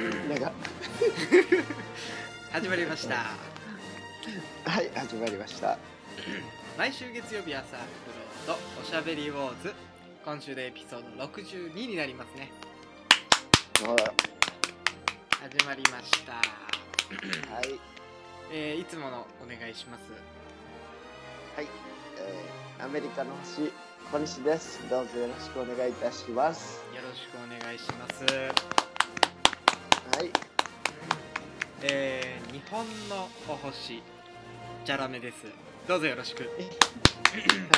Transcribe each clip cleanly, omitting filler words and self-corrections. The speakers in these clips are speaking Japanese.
なんか始まりました。 はい始まりました。 毎週月曜日朝アップロードおしゃべりウォーズ、今週でエピソード62になりますね。 は始まりました。 いいつものお願いします。 はい、アメリカの星小西です。どうぞよろしくお願いいたします。 よろしくお願いします。 はい、 日本のお星チャラメです。どうぞよろしく。 はい、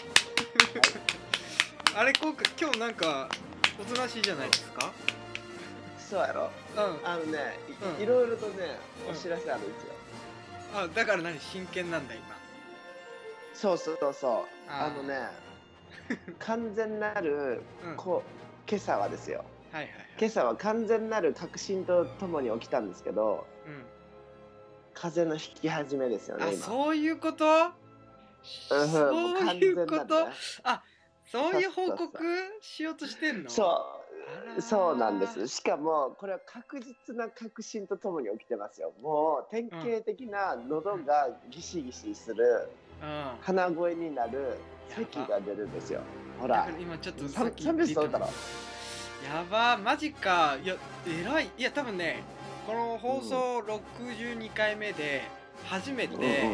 あれ今日なんかおとなしいじゃないですか。 そうやろ。 うん。 いろいろとねお知らせあるんですよ。 あ、だから何真剣なんだ今。 そうあ完全なる、 うん今朝はですよ。 はいはいはい。 今朝は完全なる確信とともに起きたんですけど、 うん。 風邪の引き始めですよねあ、 今。 そういうこと？ もうそう完いうこと全なるね。 あ、そういう報そう告しようとしてんの？ そうなんです。しかもこれは確実な確信とともに起きてますよ。もう典型的な喉がギシギシする、鼻声になる、咳が出るんですよ。ほら、 だから今ちょっとさっき 3秒だろ。 やば、マジか。いや、偉い。いや、多分ね、この放送62回目で初めて、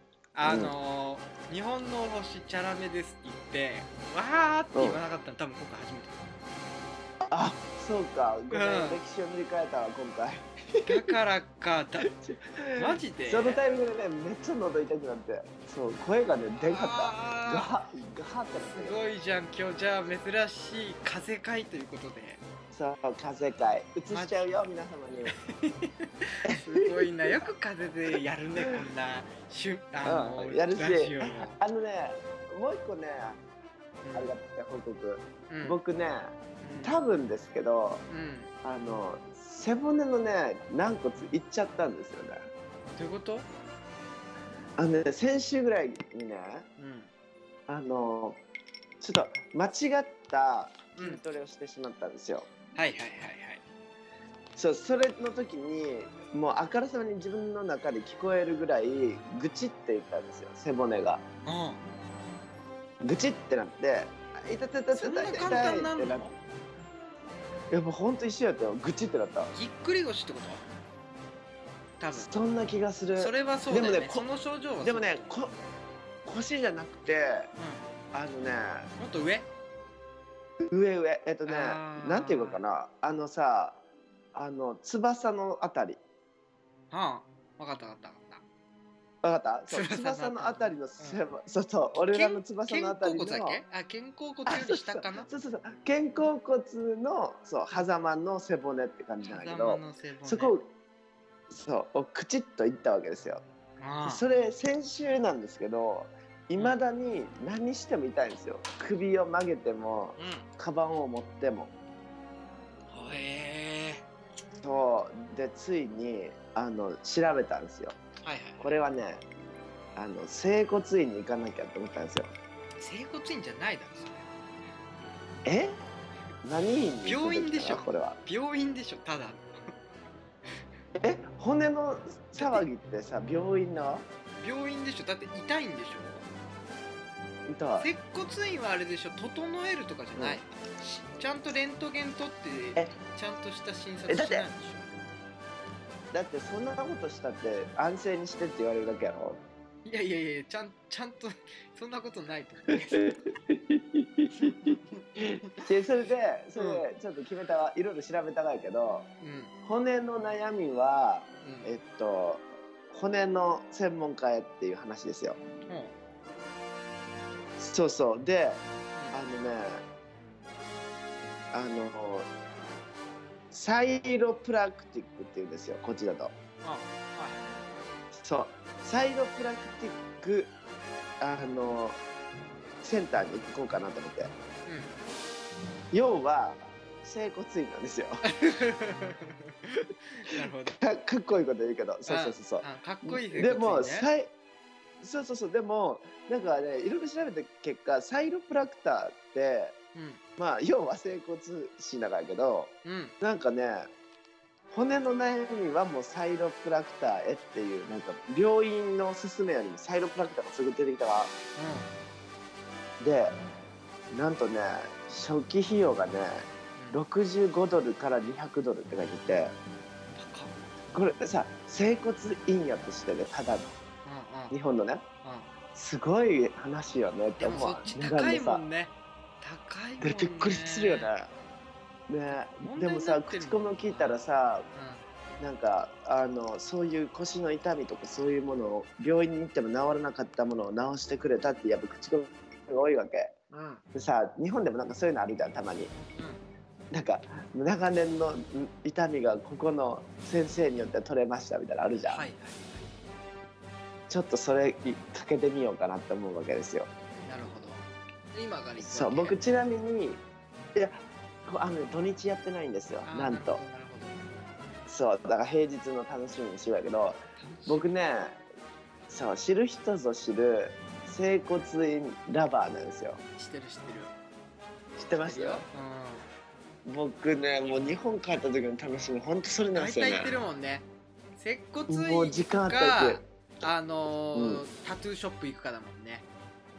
日本の星チャラメですって言って、わーって言わなかったの、多分今回初めて。 あ、そうか。ごめん、歴史を塗り替えたわ、今回。 だからか、マジでそのタイミングでね、めっちゃ喉痛くなって、そう、声がね、でかかった。ガハッってなって。 すごいじゃん、今日じゃあ珍しい風会ということで。 そう、風会。映しちゃうよ、皆様に。 すごいな、よく風でやるね、こんな、 やるし、 ラジオも。 もう一個ね、ありがたい報告。僕ね、 うん、 多分ですけど、背骨のね軟骨いっちゃったんですよね。 どういうこと？ 先週ぐらいにね、ちょっと間違った筋トレをしてしまったんですよ。 はいはいはいはい。 そう、それの時にもうあからさまに自分の中で聞こえるぐらいぐちって言ったんですよ、背骨が。ぐちってなって「痛い痛い痛い痛い痛い」ってなって。いやもうほんと一緒やったよ。ぐちってなった。 ぎっくり腰ってこと？多分そんな気がする。 それはそうだよね。でもね、その症状はでもね、腰じゃなくて、もっと上なんていうのかな、翼のあたり。 分かった。 分かった？そう、翼のあたりのそう、俺らの翼のあたりの肩甲骨だっけ？肩甲骨より下かな？ そう肩甲骨の狭間の背骨って感じなんだけど、そこをくちっといったわけですよ。それ先週なんですけど、いまだに何しても痛いんですよ。首を曲げても、カバンを持っても。そうで、ついに調べたんですよ。これはね、整骨院に行かなきゃって思ったんですよ。 整骨院じゃないだろそれ。 何院に行くべきかな？ 病院でしょ。 これは病院でしょ、ただ。 骨の騒ぎってさ、病院な？ 病院でしょ。だって痛いんでしょ。 痛い。 接骨院はあれでしょ、整えるとかじゃない、ちゃんとレントゲン取ってちゃんとした診察しないんでしょ。 だってそんなことしたって安静にしてって言われるだけやろ。 いやちゃんとそんなことないと思う。 それでちょっと決めたわ。いろいろ調べたがやけど、骨の悩みは、骨の専門家へっていう話ですよ。そうで、サイロプラクティックっていうんですよ、こっちだと。そう、サイロプラクティックセンターに行こうかなと思って。要は整骨院なんですよ。 なるほど。 かっこいいこと言うけど、そう。 かっこいい整骨院ね。 でもでもなんかね、いろいろ調べた結果、サイロプラクターって、要は整骨師だからけど、なんかね、 骨の悩みはもうサイロプラクターへっていう、なんか病院の勧めよりもサイロプラクターがすぐ出てきたわ。でなんとね、初期費用がね65ドルから200ドルって書いてて、これさ整骨院やとしてね、ただの日本のね、すごい話よねって思う。 でもそっち高いもんね。高いもんね。 でびっくりするよね。ね、でもさ口コミを聞いたらさ、なんかそういう腰の痛みとかそういうものを病院に行っても治らなかったものを治してくれたってやっぱ口コミが多いわけ。でさ、日本でもなんかそういうのあるじゃん、たまに。なんか長年の痛みがここの先生によって取れましたみたいなのあるじゃん。ちょっとそれかけてみようかなって思うわけですよ。 なるほど。今から行くわけ。 そう、僕ちなみにいや土日やってないんですよ、なんと。そうだから平日の楽しみにしようやけど、僕ね、そう知る人ぞ知る整骨院ラバーなんですよ。 知ってる。 知ってますよ。僕ね、もう日本帰った時の楽しみ本当それなんですよね。 大体行ってるもんね。接骨院もう時間あったら行く。 タトゥーショップ行くかだもんね。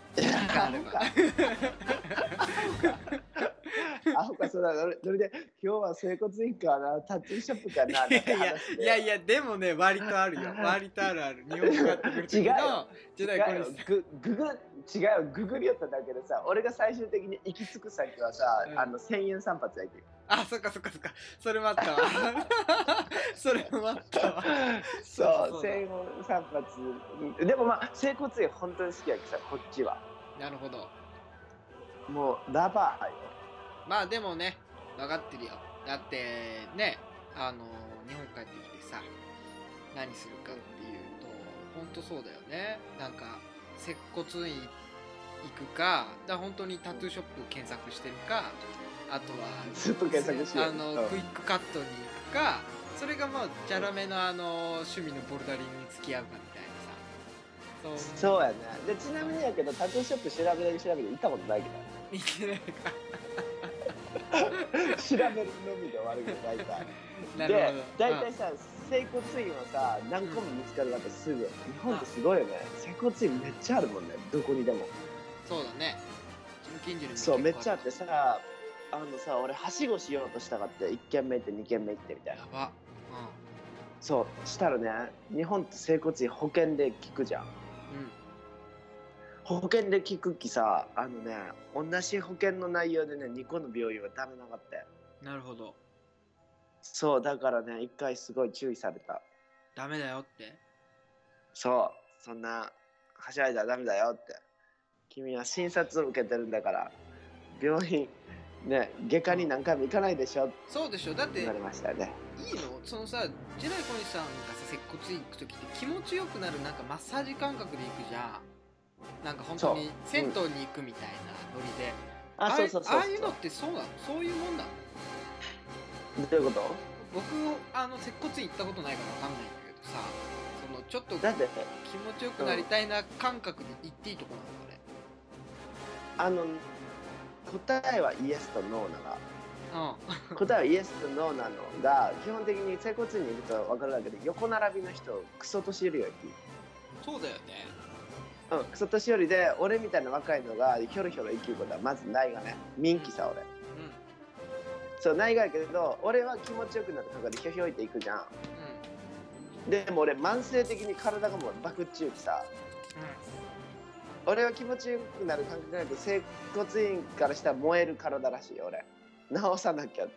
アホか、そうだ、それで今日は整骨院かな、タトゥーショップかな。 いやでもね、割とあるよ。割とある。日本帰ってくる時の時代これ違う、ググりよっただけでさ、俺が最終的に行き着く先はさ、1000円散髪やけ。 あ、そっか。それもあったわ。それもあったわ。 そう、1000円散髪。でもまあ、整骨院本当に好きやけどさ、こっちは。 なるほど。 もう、ラバーよ。 まあでもね、分かってるよ。だってね、日本帰ってきてさ、何するかっていうと、ほんとそうだよね。なんか、接骨院行くか、本当にタトゥーショップ検索してるか、あとはずっと検索してる。 クイックカットに行くか、それがまあチャラめの趣味のボルダリングに付き合うかみたいなさ。 そうやね。でちなみにやけど、タトゥーショップ調べて行ったことないけど。 行ってないか。 調べるのみで終わるけど、大体。で、大体さ、整骨院はさ、何個も見つかるわけすぐ。日本ってすごいよね。整骨院めっちゃあるもんね、どこにでも。 そうだね。近所にもそう、めっちゃあってさ、俺はしごしようとしたかって、1軒目行って2軒目行ってみたいな。 やば。 そうしたらね、日本って整骨院保険で効くじゃん。保険で効くきさ、同じ保険の内容でね、2個の病院はダメなかった。 なるほど。 そうだからね、1回すごい注意された。 ダメだよって。 そう、そんなはしゃいだらダメだよって。君は診察を受けてるんだから病院ね、外科に何回も行かないでしょ。 そうでしょ。だって言われましたね。 いいの？そのさ、ジェダイ小西さんがさ、接骨院行く時って気持ちよくなるなんかマッサージ感覚で行くじゃん。なんか本当に銭湯に行くみたいなノリで。ああいうのってそうなの？そういうもんなの？ どういうこと？ 僕接骨院行ったことないからわかんないんだけどさ、そのちょっとだって気持ちよくなりたいな感覚で行っていいとこなの？ 答えはイエスとノーなの。答えはイエスとノーなのが基本的に整骨院に行くと分かるだけで、横並びの人クソ年寄りより。 そうだよね。 クソ年寄りで俺みたいな若いのがひょろひょろ生きることはまずないがね。人気さ俺。そうないがやけど、俺は気持ちよくなるとかでひょひょいっていくじゃん。でも俺慢性的に体がもう爆中きさ。俺は気持ちよくなる感覚じゃなくて、整骨院からしたら燃える体らしいよ俺。直さなきゃって。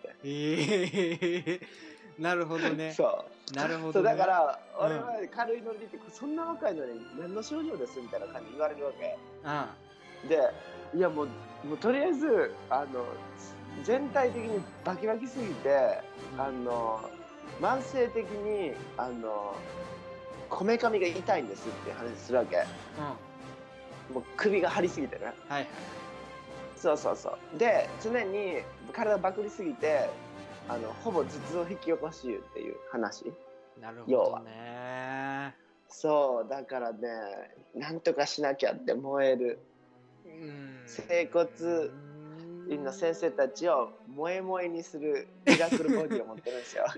なるほどね。 そうなるほど、ね、 そうだから俺は軽いノリで、そんな若いのに何の症状ですみたいな感じで言われるわけ。で、いやもうとりあえず全体的にバキバキすぎて、慢性的にこめかみが痛いんですって話するわけ。もう首が張りすぎてね。そうで常に体バクりすぎてほぼ頭痛を引き起こしゆうっていう話。 なるほどね。 そうだからね、なんとかしなきゃって燃える。整骨院の先生たちを萌え萌えにするミラクルボディを持ってるんですよ。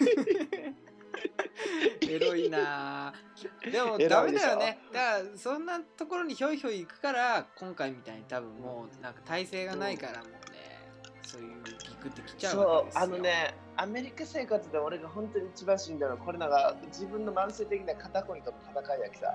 エロいな。でもダメだよね。だからそんなところにひょいひょい行くから今回みたいに多分もうなんか体制がないからもうね、そういうギクってきちゃうわけですよ。 そうアメリカ生活で俺が本当に一番しんどいのはこれなんか自分の慢性的な肩こりとの戦いやきさ。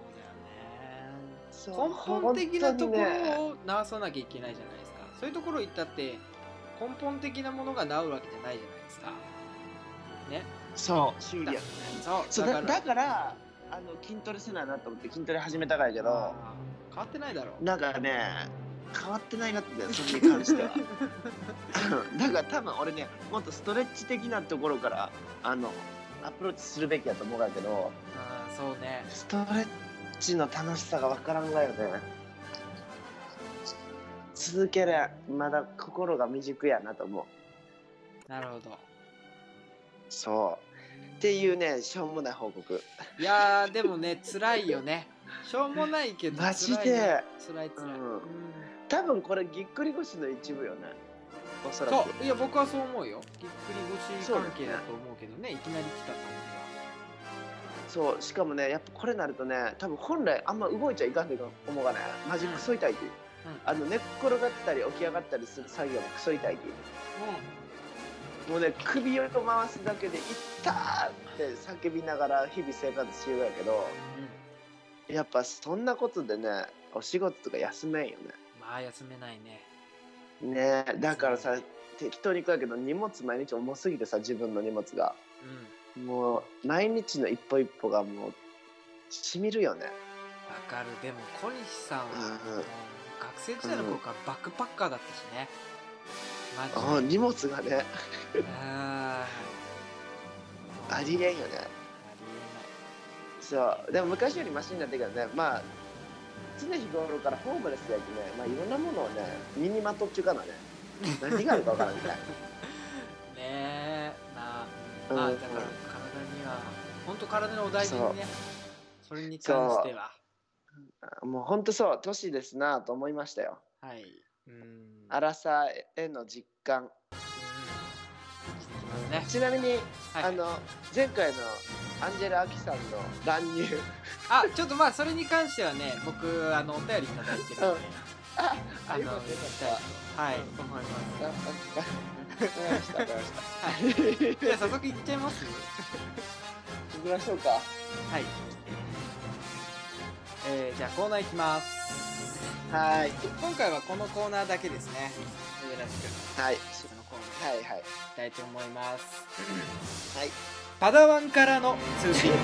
そうだよね。根本的なところを直さなきゃいけないじゃないですか。そういうところ行ったって根本的なものが治るわけじゃないじゃないですか。ね。 そう修理やね。だから筋トレせないなと思って筋トレ始めたからやけど変わってないだろう。 なんかね変わってないなってそれに関しては。だから多分俺ねもっとストレッチ的なところからアプローチするべきやと思うんだけど。 そうね。 ストレッチの楽しさがわからんがよね。続けるまだ心が未熟やなと思う。なるほど。 そうっていうねしょうもない報告。 いやでもね辛いよね。しょうもないけどマジで辛い、 多分これぎっくり腰の一部よね。おそらく。 そういや僕はそう思うよ。ぎっくり腰関係だと思うけどね、いきなり来た感じは。そうしかもねやっぱこれなるとね多分本来あんま動いちゃいかんと思うがねマジクソ痛いき、寝っ転がったり起き上がったりする作業もクソ痛いき、もうね首を回すだけで「痛ー!」って叫びながら日々生活してるやけど、やっぱそんなことでねお仕事とか休めんよね。 まあ休めないね。 ねだからさ適当に行くやけど荷物毎日重すぎてさ自分の荷物が、もう毎日の一歩一歩がもうしみるよね。 わかる。でも小西さんは、学生時代の頃からバックパッカーだったしね。 荷物がねありえんよね。そうでも昔よりマシになってるけどね。まあ常日頃からホームレスやきね、まあいろんなものをね身にまとっちゅうかなね何があるか分からんみたいな。ねえだから体には本当体のお大事にね。それに関してはもう本当そう年ですなと思いましたよ。 はい。 荒さへの実感。ちなみに、前回のアンジェラ・アキさんの乱入ちょっとまあそれに関してはね僕お便りいただいてるので、はい思います。はい。じゃあ早速いっちゃいます。 行きましょうか。 はい。じゃあコーナーいきます。 はい。 今回はこのコーナーだけですね。よろしく。はい。そのコーナーいきたいと思います。はい。パダワンからの通信。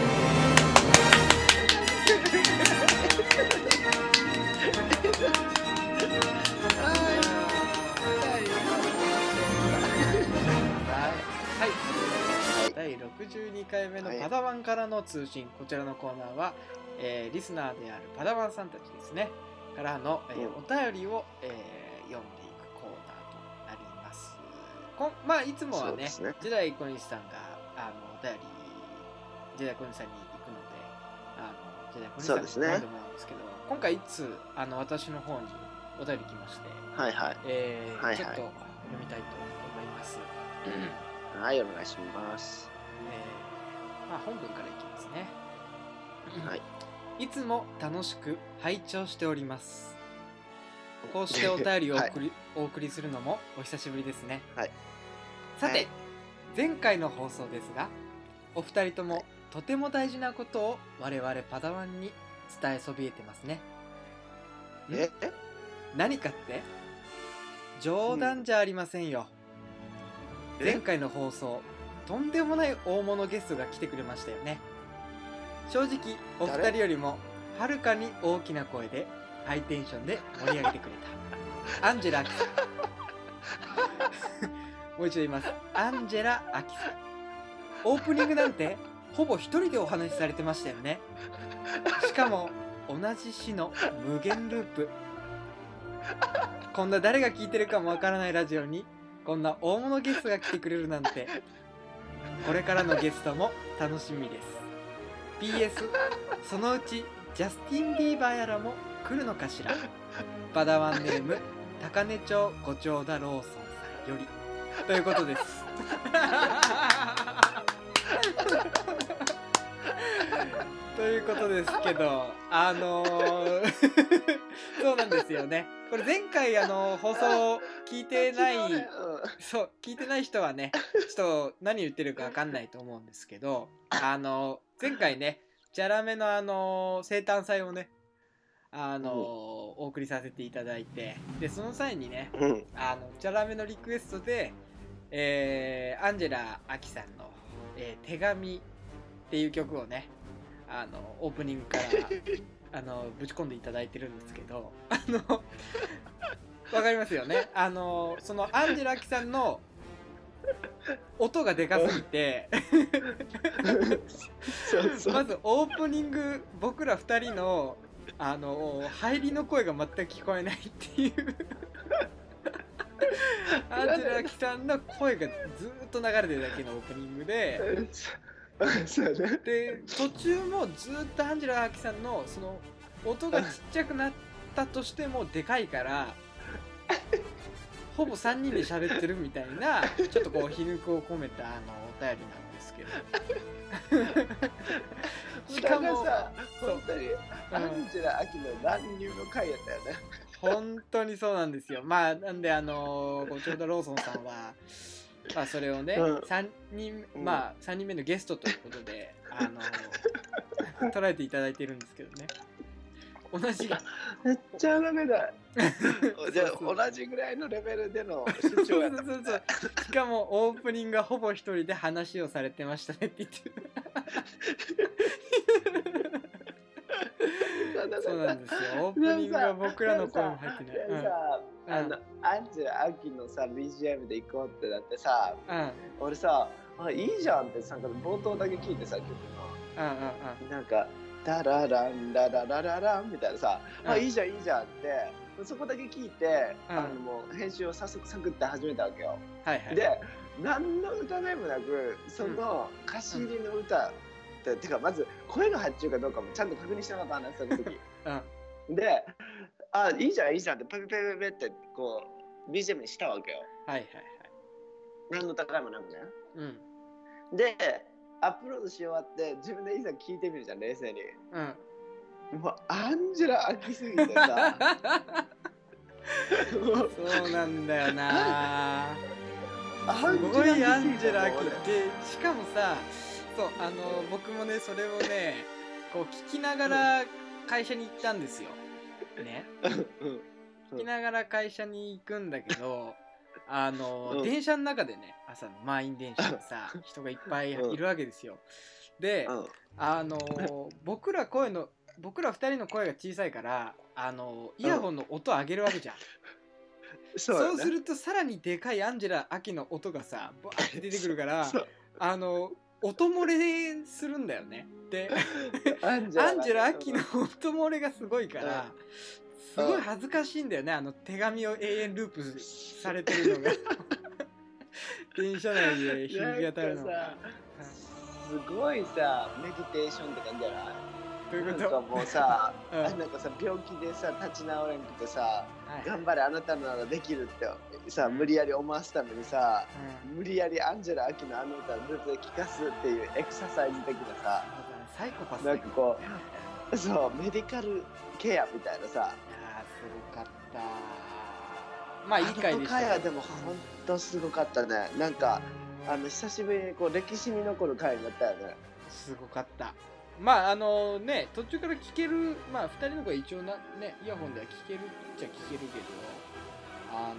第62回目のパダワンからの通信、こちらのコーナーは、リスナーであるパダワンさんたちですねからの、お便りを、読んでいくコーナーとなります。まあいつもはねジェダイ小西さんがお便りジェダイ小西さんに行くのでジェダイ小西さんに読んでもらうんですけど、今回いつ私の方にお便り来まして、ちょっと読みたいと思います。 はい、お願いします。 まあ本文からいきますね。はい。いつも楽しく拝聴しております。こうしてお便りをお送りするのもお久しぶりですね。はい。さて、前回の放送ですが、お二人ともとても大事なことを我々パダワンに伝えそびえてますね。何かって？冗談じゃありませんよ。前回の放送、とんでもない大物ゲストが来てくれましたよね。正直お二人よりもはるかに大きな声でハイテンションで盛り上げてくれたアンジェラ・アキさん。もう一度言います。アンジェラ・アキさん。オープニングなんてほぼ一人でお話しされてましたよね。しかも同じ詩の無限ループ。こんな誰が聞いてるかもわからないラジオにこんな大物ゲストが来てくれるなんて。これからのゲストも楽しみです。PS そのうちジャスティン・ビーバーやらも来るのかしら。パダワンネーム高根町五丁田ローソンさんよりということですということですけどそうなんですよね。これ前回放送聞いてないそう聞いてない人はねちょっと何言ってるか分かんないと思うんですけど前回ねチャラメの生誕祭をねお送りさせていただいて、でその際にねチャラメのリクエストでアンジェラ・アキさんの、手紙っていう曲をねオープニングからぶち込んでいただいてるんですけどわかりますよね。そのアンジェラ・アキさんの音がでかすぎてまずオープニング僕ら2人の入りの声が全く聞こえないっていうアンジェラ・アキさんの声がずっと流れてるだけのオープニングでで途中もずっとアンジェラ・アキさんのその音がちっちゃくなったとしてもでかいからほぼ3人で喋ってるみたいなちょっとこう皮肉を込めたお便りなんですけどしかもさ本当にアンジェラ・アキの乱入の回やったよね。 本当にそうなんですよ。まあなんでごちょうどローソンさんはまあそれをね、3人目のゲストということで捉えていただいているんですけどね。同じめっちゃダメだじゃあ同じぐらいのレベルでの主張やったもんね。 しかもオープニングがほぼ一人で話をされてましたねって言ってるそうなんですよ。オープニングは僕らの声も入ってない。 アンジェラ・アキのさ BGM で行こうってなってさ、俺さいいじゃんってさ冒頭だけ聞いてさ曲のなんかダラランダラララランみたいなさ、いいじゃんいいじゃんってそこだけ聞いて、もう編集を早速サクって始めたわけよ。で何の歌でもなくその歌詞入りの歌てかまず声が入ってるかどうかもちゃんと確認しなかった話その時でいいじゃんいいじゃんってペペペペペってこう BGM にしたわけよ。何の高いもなくね。でアップロードし終わって自分でいざ聞いてみるじゃん冷静に。もうアンジェラ・アキすぎてさそうなんだよなすごいアンジェラ・アキでしかもさそう僕もねそれをねこう聞きながら会社に行ったんですよね聞きながら会社に行くんだけど電車の中でね朝の満員電車でさ人がいっぱいいるわけですよ。で僕ら2人の声が小さいからイヤホンの音上げるわけじゃん。そうするとさらにでかいアンジェラ・アキの音がさバーって出てくるから音漏れするんだよね。でアンジェラ・アキの音漏れがすごいからすごい恥ずかしいんだよね。手紙を永遠ループされてるのが電車内で響き渡るのがすごいさメディテーションって感じじゃない？ どういうこと？ なんかもうさ、なんかさ病気でさ立ち直れんくてさ、頑張れあなたならできるってさ無理やり思わすためにさ、無理やりアンジェラ・アキの歌をループで聴かすっていうエクササイズ的なさ、 サイコパスなんかこうそうメディカルケアみたいなさ。いやすごかった。まあいい回でした。 回はでも本当すごかったね。なんか久しぶりにこう歴史に残る回になったよね。 すごかった。まあね途中から聞ける2人の声一応ねイヤホンでは聞けるっちゃ聞けるけど本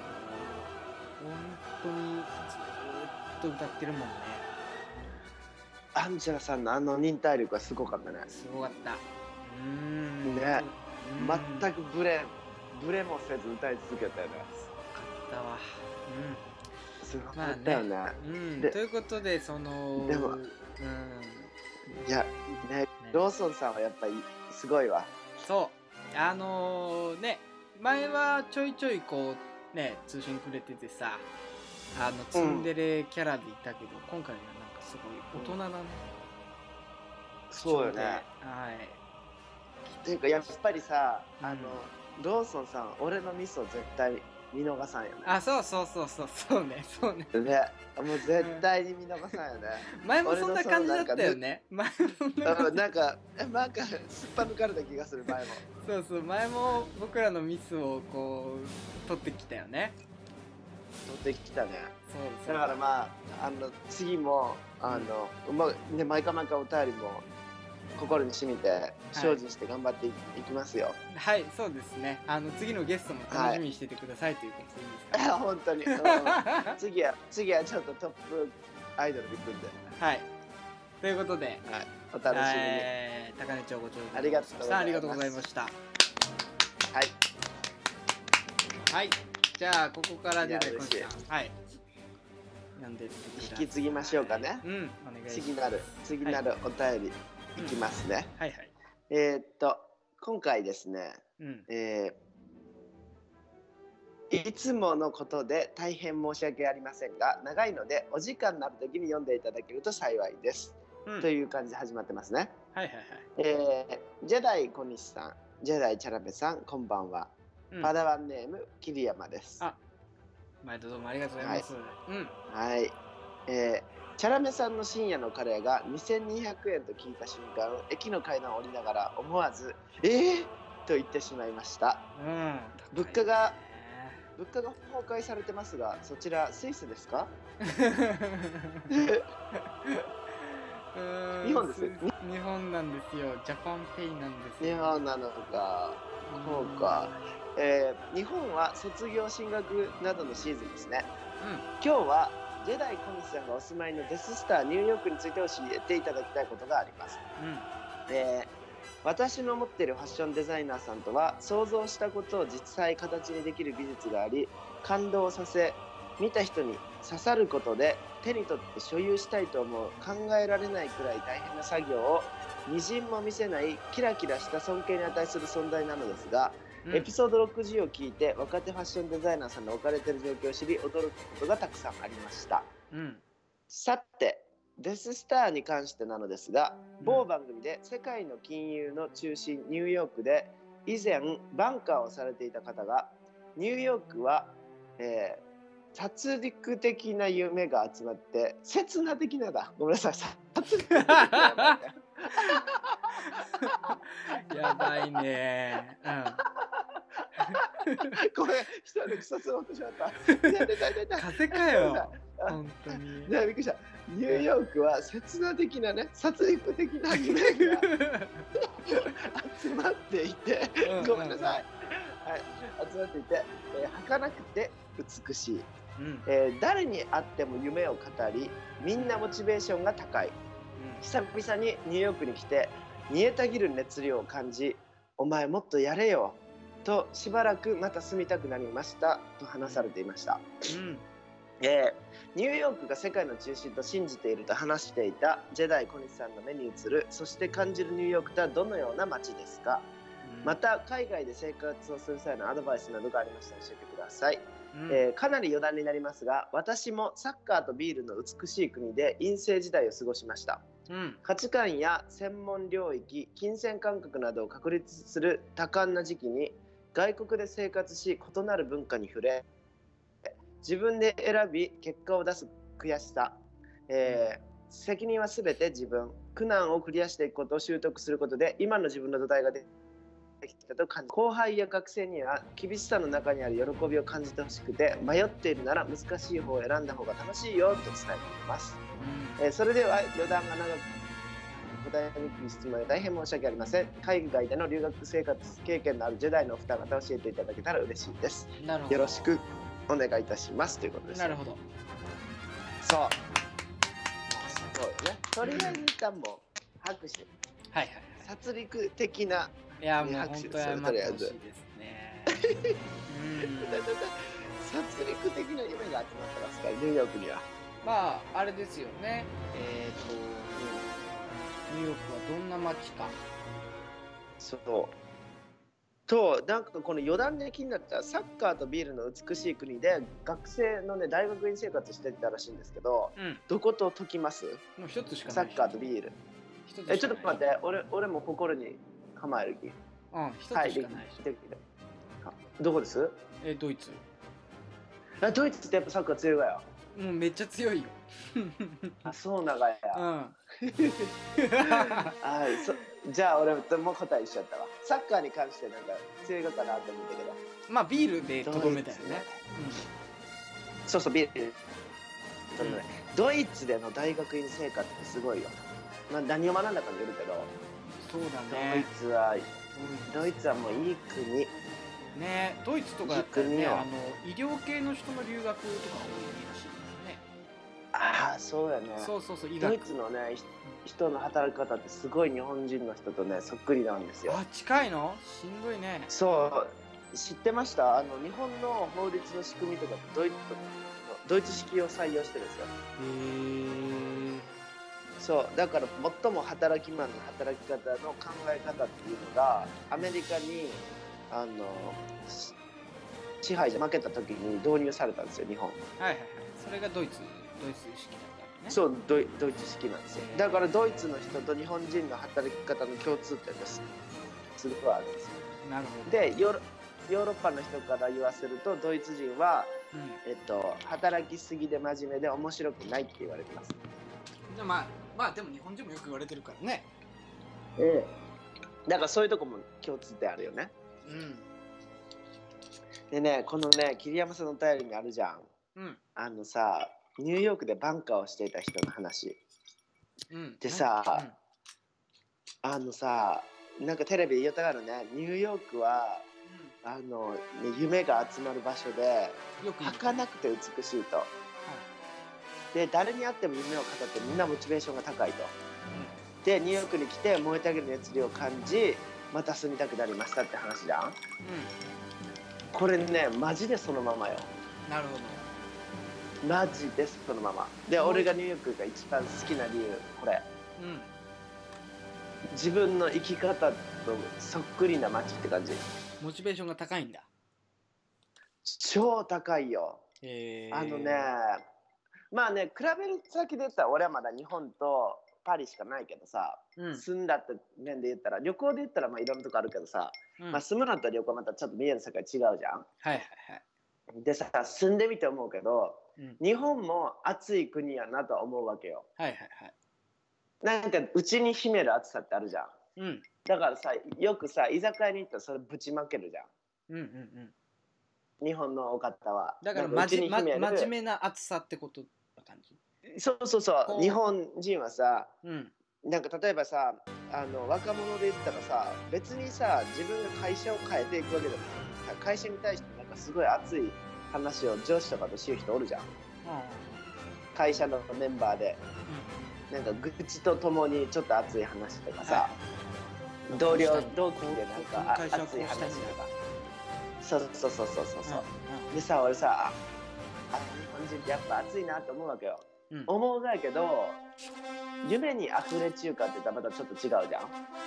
当にずっと歌ってるもんね。 アンジェラさんの忍耐力はすごかったね。 すごかった。 ね全くブレもせず歌い続けたよね。 すごかったわ。 すごかったよね。 ということででもいやねローソンさんはやっぱりすごいわ。 そうね前はちょいちょいこうね通信くれててさツンデレキャラでいたけど、今回はなんかすごい大人なね、 そうよね。っていうかやっぱりさローソンさん俺のミスを絶対見逃さんよね。 あ、そうね。 ね、もう絶対に見逃さんよね。 前もそんな感じだったよね。前もなんかすっぱ抜かれた気がする前も。 そう前も僕らのミスをこう取ってきたよね。 取ってきたね。 そうだから次も毎回お便りも心に染みて精進して頑張っていきますよ。 はい、そうですね。次のゲストも楽しみにしててくださいということでいいですか。 本当に。次はちょっとトップアイドルで行くんで。 はい。ということで、 はい、お楽しみに。 高根町ご長ありがとうございました。 はい。じゃあここから出てこい。はい。読んでってください。 引き継ぎましょうかね。 お願いします。 次なるお便りいきますね。 はいはい。 今回ですね、いつものことで大変申し訳ありませんが、長いのでお時間になるときに読んでいただけると幸いです。という感じで始まってますね。 はい。 ジェダイ小西さん、ジェダイチャラメさん、こんばんは。パダワンネーム桐山です。 毎度どうもありがとうございます。 はい。チャラメさんの深夜のカレーが2200円と聞いた瞬間、駅の階段を降りながら思わずと言ってしまいました。物価が崩壊されてますが、そちらスイスですか？日本です。 日本なんですよ。ジャパンペイなんですよ。日本なのか。そうか。日本は卒業進学などのシーズンですね。今日はジェダイ小西さんがお住まいのデススターニューヨークについて教えていただきたいことがあります。私の持っているファッションデザイナーさんとは想像したことを実際形にできる技術があり、感動させ見た人に刺さることで手に取って所有したいと思う考えられないくらい大変な作業をみじんも見せないキラキラした尊敬に値する存在なのですが、エピソード60を聞いて若手ファッションデザイナーさんの置かれている状況を知り驚くことがたくさんありました。さてデススターに関してなのですが、某番組で世界の金融の中心ニューヨークで以前バンカーをされていた方が、ニューヨークは、殺戮的な夢が集まって刹那的なだごめんなさい殺戮的なやばいね。 これ一人で草つろうとしまった。 風かよ。本当に。 びっくりした。ニューヨークは刹那的なね、殺戮的な夢が集まっていて、ごめんなさい。はい、集まっていて、儚くて美しい。誰に会っても夢を語り、みんなモチベーションが高い。久々にニューヨークに来て煮えたぎる熱量を感じ、お前もっとやれよとしばらくまた住みたくなりましたと話されていました。ニューヨークが世界の中心と信じていると話していたジェダイ小西さんの目に映る、そして感じるニューヨークとはどのような街ですか？また海外で生活をする際のアドバイスなどがありましたら教えてください。かなり余談になりますが、私もサッカーとビールの美しい国で院生時代を過ごしました。価値観や専門領域、金銭感覚などを確立する多感な時期に外国で生活し、異なる文化に触れ、自分で選び結果を出す悔しさ、責任は全て自分、苦難をクリアしていくことを習得することで今の自分の土台ができたと感じ、後輩や学生には厳しさの中にある喜びを感じてほしくて、迷っているなら難しい方を選んだ方が楽しいよと伝えています。それでは余談が長く答えにくい質問で大変申し訳ありません。海外での留学生活経験のあるジェダイのお二方教えていただけたら嬉しいです。よろしくお願いいたしますということです。 なるほど。 そうね。とりあえず一旦も拍手。殺戮的な。 いやもう本当にとりあえずですね。 殺戮的な夢が集まってますから、ニューヨークには。 まああれですよね。ニューヨークはどんな街か。 そうと、なんかこの余談で気になったサッカーとビールの美しい国で学生のね大学院生活してたらしいんですけど、どこと解きます？ もう一つしかない。 サッカーとビール。ちょっと待って、俺も心に構える気。 一つしかない。 どこです？ ドイツ。 ドイツってやっぱサッカー強いわよ。 もうめっちゃ強いよ。 あ、そう長いや。 うん。 じゃあ俺も答え一緒やったわ。サッカーに関してなんか強いのかなと思ったけど。 まあビールでとどめたよね。 そうそう、ビール。ドイツでの大学院生活ってすごいよ。まあ何を学んだかによるけど。 そうだね。 ドイツはもういい国。 ね、ドイツとかだったらね、医療系の人の留学とか多いらしいね。 ああ、そうやね。 そうそうそう、 ドイツのね、人の働き方ってすごい日本人の人とね、そっくりなんですよ。 あ、近いの？しんどいね。 そう、知ってました？日本の法律の仕組みとかドイツ式を採用してるんですよ。そう、だから最も働きマンの働き方の考え方っていうのがアメリカに支配で負けた時に導入されたんですよ、日本。 はいはいはい。それがドイツ式だったね。 そう、ドイツ式なんですよ。だからドイツの人と日本人の働き方の共通点ですごいあるんですよ。 なるほど。 で、ヨーロッパの人から言わせるとドイツ人は、働きすぎで真面目で面白くないって言われてます。 まあでも日本人もよく言われてるからね。 だからそういうとこも共通点あるよね。でね、このね、桐山さんのお便りにあるじゃん。さ、ニューヨークでバンカーをしていた人の話。でさ、さ、なんかテレビで言いたがるね、ニューヨークは、夢が集まる場所で、儚くて美しいと。で、誰に会っても夢を語ってみんなモチベーションが高いと。で、ニューヨークに来て燃えたぎる熱量を感じ、また住みたくなりましたって話じゃん。これね、マジでそのままよ。なるほど。マジでそのまま。で、俺がニューヨークが一番好きな理由、これ。自分の生き方とそっくりな街って感じ。 モチベーションが高いんだ。 超高いよ。まあね、比べる先で言ったら俺はまだ日本とパリしかないけどさ、住んだって面で言ったら、旅行で言ったらまあいろんなとこあるけどさ、まあ住むのと旅行またちょっと見える世界違うじゃん。はいはいはい。でさ、住んでみて思うけど、日本も暑い国やなとは思うわけよ。はいはいはい。なんかうちに秘める暑さってあるじゃん。だからさ、よくさ、居酒屋に行ったらそれぶちまけるじゃん。日本のお方は。だから真面目な暑さってことな感じ。そうそうそう。日本人はさ、なんか例えばさ、若者で言ったらさ、別にさ、自分が会社を変えていくわけでもない。会社に対してなんかすごい熱い話を上司とかとしよう人おるじゃん。会社のメンバーで。なんか愚痴とともにちょっと熱い話とかさ、同期でなんか熱い話とか。そうそうそうそうそう。でさ、俺さ、日本人ってやっぱ熱いなって思うわけよ。思うがけど、夢に溢れ中華って言ったらまたちょっと違うじゃん。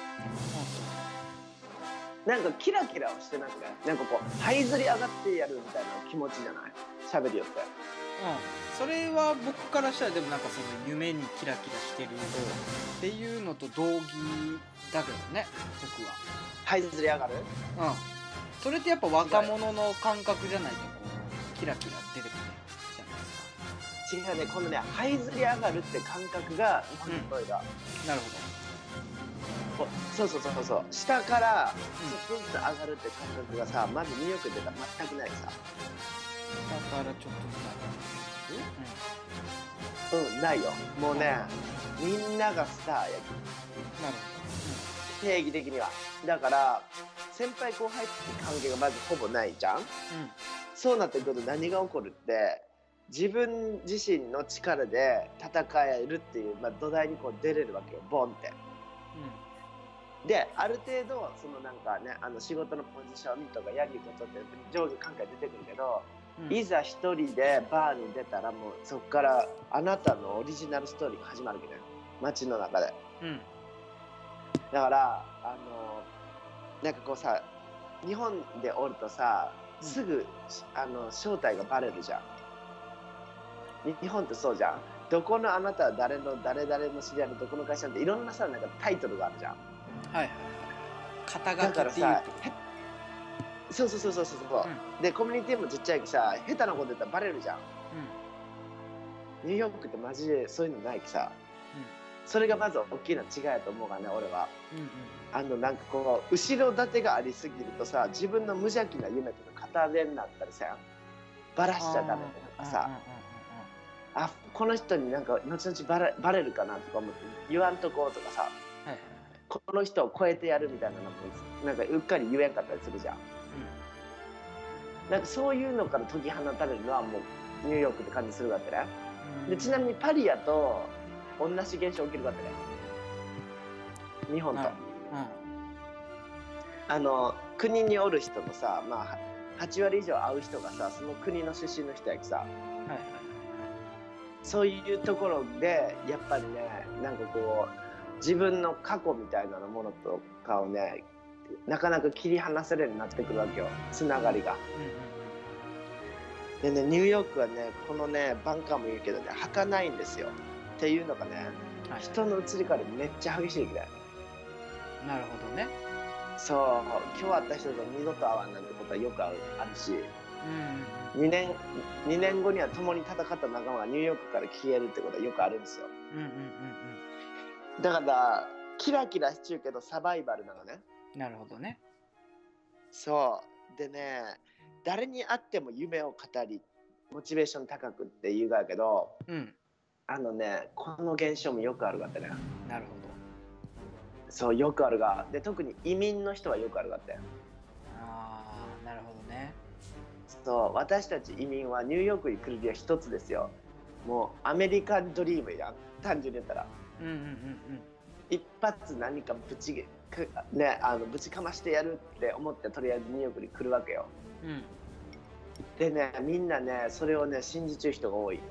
なんかキラキラはしてなくて、なんかこう這いずり上がってやるみたいな気持ちじゃない？喋りよって。それは僕からしたらでもなんかその夢にキラキラしてるっていうのと同義だけどね、僕は。這いずり上がる？それってやっぱ若者の感覚じゃないとこうキラキラ出てくるじゃないですか。違うね、このね、這いずり上がるって感覚が日本の声が。なるほど。そうそうそうそう。下からちょっとずつ上がるって感覚がさ、まずニューヨークでは全くないさ。下からちょっとずつ上がる。ないよ。もうね、みんながスターやき。なるほど。定義的には。だから、先輩後輩って関係がまずほぼないじゃん。そうなってくると何が起こるって、自分自身の力で戦えるっていう、土台にこう出れるわけよ、ボンって。で、ある程度そのなんかね、仕事のポジションとかやることって上下関係出てくるけど、いざ一人でバーに出たらもうそこからあなたのオリジナルストーリーが始まるわけね、街の中で。だからなんかこうさ、日本でおるとさ、すぐ正体がバレるじゃん。日本ってそうじゃん。どこのあなたは誰の誰々の知り合いのどこの会社っていろんなさ、なんかタイトルがあるじゃん。はいはいはい。肩書きっていうと。 そうそうそうそうそう、でコミュニティもちっちゃいきさ、下手なこと言ったらバレるじゃん。ニューヨークってマジでそういうのないきさ、それがまず大きな違いやと思うからね、俺は。なんかこう後ろ盾がありすぎるとさ、自分の無邪気な夢とか片手になったりさ、バラしちゃダメとかさ、この人になんか後々バレるかなとか思って言わんとこうとかさ、この人を超えてやるみたいなのもなんかうっかり言えんかったりするじゃん。なんかそういうのから解き放たれるのはもうニューヨークって感じするわけね。でちなみにパリやと同じ現象起きるわけね、日本と。国におる人のさ、まあ8割以上会う人がさ、その国の出身の人やきさ、そういうところでやっぱりね、なんかこう自分の過去みたいなものとかをね、なかなか切り離せるようになってくるわけよ、つながりが。でね、ニューヨークはね、このねバンカーも言うけどね、儚いんですよ。っていうのがね、人の移り変わりめっちゃ激しいぐらい。 なるほどね。 そう、今日会った人と二度と会わんなんてことはよくあるし、2年後には共に戦った仲間がニューヨークから消えるってことはよくあるんですよ。だからキラキラしちゅうけどサバイバルなのね。 なるほどね。 そうでね、誰に会っても夢を語りモチベーション高くって言うがやけど、この現象もよくあるがってね。 なるほど。 そう、よくあるが。で特に移民の人はよくあるがって。 なるほどね。 そう、私たち移民はニューヨークに来る理由は一つですよ。もうアメリカンドリームやん、単純に言ったら。一発何かぶちかましてやるって思ってとりあえずニューヨークに来るわけよ。でね、みんなねそれをね信じちゅう人が多い。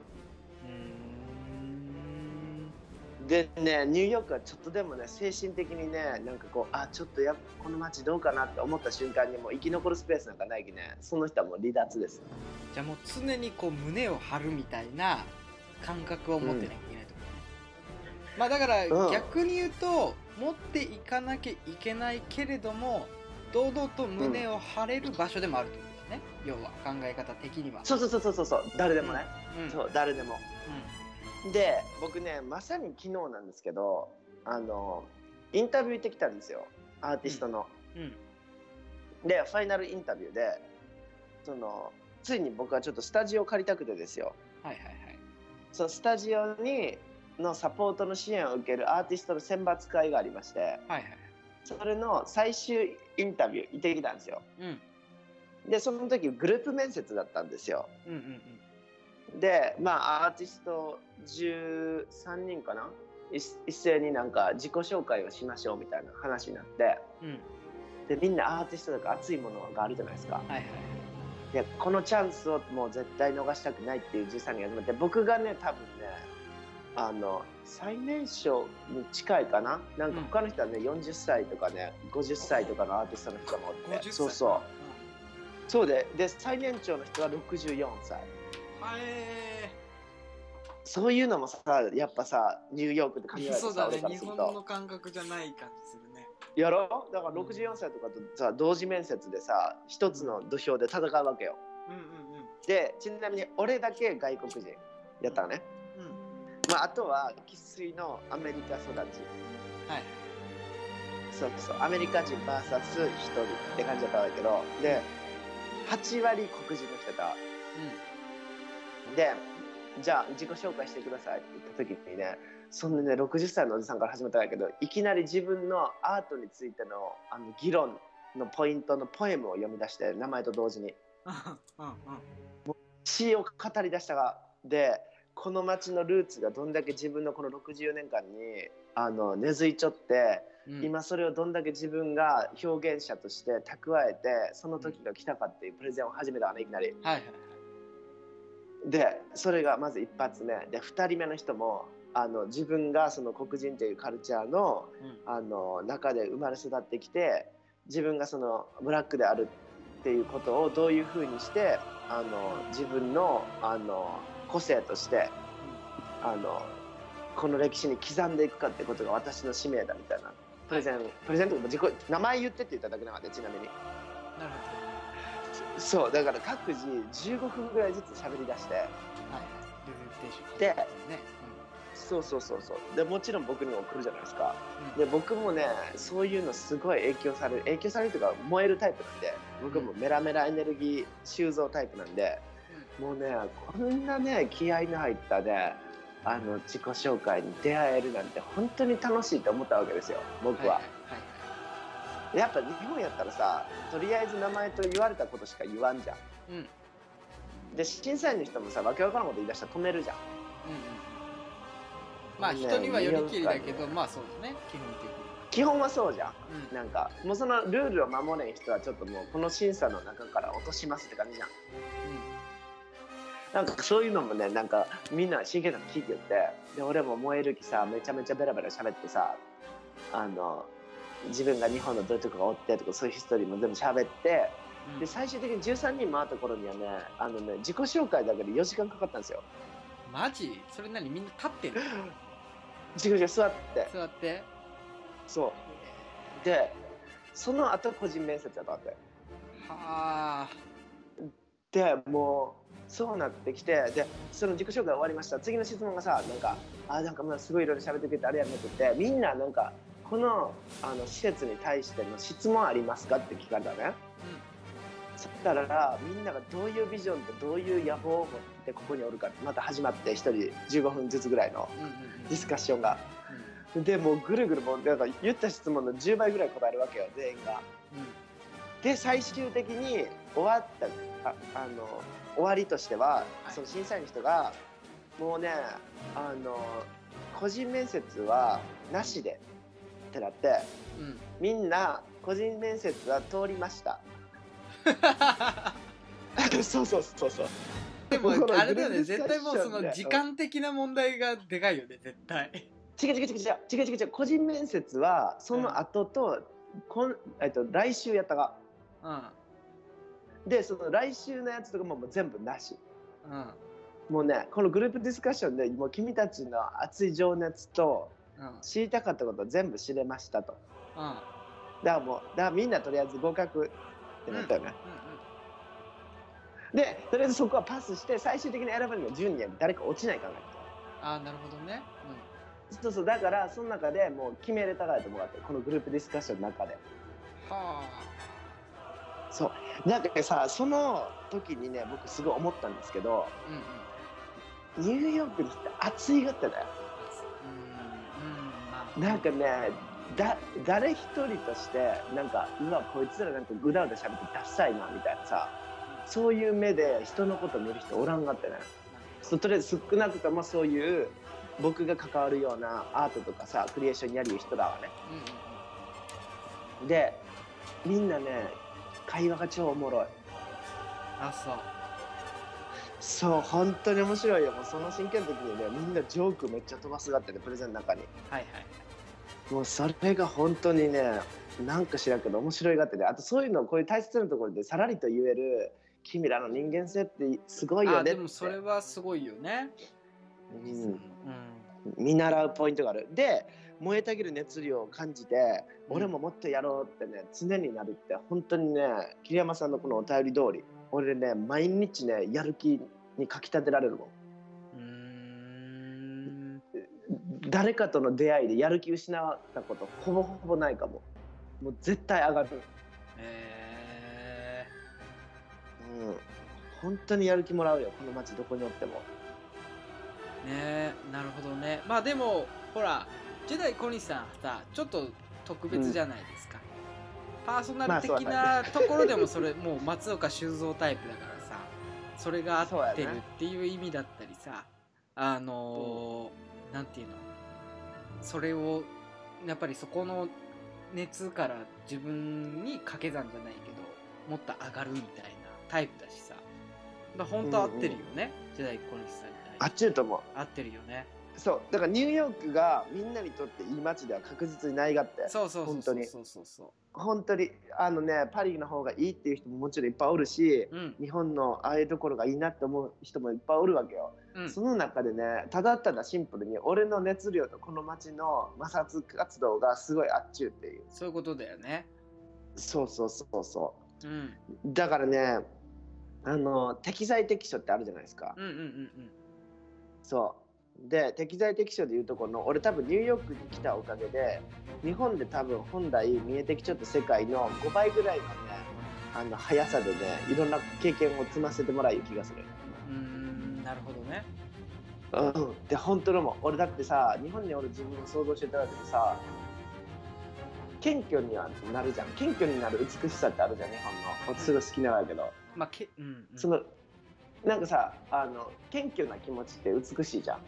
でね、ニューヨークはちょっとでもね精神的にね、なんかこうちょっとこの街どうかなって思った瞬間にもう生き残るスペースなんかないきね、その人はもう離脱です。 じゃあもう常にこう胸を張るみたいな感覚を持ってなきゃいけないところね。まあだから逆に言うと、持っていかなきゃいけないけれども堂々と胸を張れる場所でもあるってことだね、要は考え方的には。 そう誰でもね、そう誰でも。で僕ね、まさに昨日なんですけど、インタビュー行ってきたんですよ、アーティストの。でファイナルインタビューでついに僕はちょっとスタジオを借りたくてですよ。そのスタジオのサポートの支援を受けるアーティストの選抜会がありまして、それの最終インタビュー行ってきたんですよ。でその時グループ面接だったんですよ。でアーティスト13人かな、一斉になんか自己紹介をしましょうみたいな話になって、でみんなアーティストだから熱いものがあるじゃないですか。でこのチャンスをもう絶対逃したくないっていう13人が集まって、僕がね多分ね最年少に近いかな、なんか他の人はね40歳とかね50歳とかのアーティストの人もおって、そうで最年長の人は64歳。そういうのもさ、やっぱさニューヨークって考えるとさ、 そうだね、日本の感覚じゃない感じするね。 やろ？だから64歳とかとさ同時面接でさ一つの土俵で戦うわけよ。でちなみに俺だけ外国人やったのね。あとは生粋のアメリカ育ち。そうアメリカ人 VS 一人って感じだったんだけど、で8割黒人の人だ。でじゃあ自己紹介してくださいって言った時にね、そんなね60歳のおじさんから始まったんだけど、いきなり自分のアートについての議論のポイントのポエムを読み出して、名前と同時に詩を語り出したが、でこの街のルーツがどんだけ自分のこの60年間に根付いちょって、今それをどんだけ自分が表現者として蓄えてその時が来たかっていうプレゼンを始めたのね、いきなり。でそれがまず一発目で、2人目の人も自分がその黒人というカルチャーの、中で生まれ育ってきて、自分がそのブラックであるっていうことをどういうふうにして自分の個性としてこの歴史に刻んでいくかってことが私の使命だみたいなプレゼント、名前言ってって言っただけなので、ちなみになるほど。そうだから各自15分ぐらいずつ喋り出して、はい、 プレゼンテーションで、 ね、 そうでもちろん僕にも来るじゃないですか、で僕もねそういうのすごい影響されるというか燃えるタイプなんで、僕もメラメラエネルギー収蔵タイプなんで、もうねこんなね気合いの入ったね自己紹介に出会えるなんて本当に楽しいと思ったわけですよ僕は。やっぱ日本やったらさ、とりあえず名前と言われたことしか言わんじゃん、で審査員の人もさわけわからんこと言い出したら止めるじゃん、 まあ人にはよりきりだけど、まあそうだね、 基本はそうじゃん、なんかもうそのルールを守れん人はちょっともうこの審査の中から落としますって感じじゃん、なんかそういうのもね、なんかみんな真剣なの聞いてって、で俺も燃える気さめちゃめちゃベラベラ喋ってさ、自分が日本のどういうとこがおってとかそういうヒストリーも全部喋って、で最終的に13人回った頃にはね、自己紹介だけで4時間かかったんですよ。 マジ？それ何みんな立ってる？ 違う座ってそうで、その後個人面接だったわけ。はあ。でもうそうなってきて、でその自己紹介終わりました。次の質問がさ、なんかまあすごいいろいろ喋ってくれてあれやめてて、みんななんかこの施設に対しての質問ありますかって聞かれたね、そしたらみんながどういうビジョンとどういう野望を持ってここにおるかってまた始まって、1人15分ずつぐらいのディスカッションが、でもうぐるぐるもうなんか言った質問の10倍ぐらい答えるわけよ全員が、で最終的に終わった終わりとしては、その審査員の人がもうね個人面接はなしでってなって、みんな個人面接は通りましたそうでもあれだよね、絶対もうその時間的な問題がでかいよね絶対。 違う個人面接はその後と、来週やったが、でその来週のやつとかももう全部なし、もうねこのグループディスカッションでもう君たちの熱い情熱と知りたかったこと全部知れましたと、だからみんなとりあえず合格ってなったよね、でとりあえずそこはパスして最終的に選ばれるのは10人や誰か落ちないかな。 なるほどね、 そうだからその中でもう決めれたからと思ってこのグループディスカッションの中で、そうなんかさその時にね僕すごい思ったんですけど、ニューヨークに来て暑いがってね、なんかね誰一人としてなんかうわこいつらなんかぐだぐだ喋ってダッサいなみたいなさ、そういう目で人のこと見る人おらんがってね、とりあえず少なくともそういう僕が関わるようなアートとかさクリエーションやる人らはね、でみんなね会話が超おもろい。そう本当に面白いよ。もうその真剣の時にねみんなジョークめっちゃ飛ばすがってねプレゼンの中に、もうそれが本当にねなんか知らんけど面白いがってね、あとそういうのこういう大切なところでさらりと言える君らの人間性ってすごいよねって。 でもそれはすごいよね、 見習うポイントがある。で燃えたぎる熱量を感じて、俺ももっとやろうってね常になるって本当にね、桐山さんのこのお便り通り俺ね毎日ねやる気にかきたてられるもん。誰かとの出会いでやる気失ったことほぼほぼないかも。もう絶対上がる。本当にやる気もらうよこの街どこにおっても。 なるほどね。まあでもほらジェダイ小西さんさちょっと特別じゃないですか、パーソナル的なところでもそれもう松岡修造タイプだからさ、それが合ってるっていう意味だったりさ、なんていうの、それをやっぱりそこの熱から自分に掛け算じゃないけどもっと上がるみたいなタイプだしさ、だ本当合ってるよね、ジェダイ小西さんに対して。 合ってると思う。 合ってるよね。 そうだからニューヨークがみんなにとっていい街では確実にないがって。本当に本当にパリの方がいいっていう人ももちろんいっぱいおるし、日本のああいうところがいいなって思う人もいっぱいおるわけよ、その中でねただただシンプルに俺の熱量とこの街の摩擦活動がすごいあっちゅうっていう、 そういうことだよね。 そうだからね適材適所ってあるじゃないですか。そうで適材適所でいうとこの俺多分ニューヨークに来たおかげで日本で多分本来見えてきちゃった世界の5倍ぐらいのね速さでねいろんな経験を積ませてもらう気がする。 なるほどね。 で本当のも俺だってさ日本に俺自分を想像してただけでさ謙虚にはなるじゃん。謙虚になる美しさってあるじゃん日本の。すごい好きなんだけど、そのなんかさ謙虚な気持ちって美しいじゃん。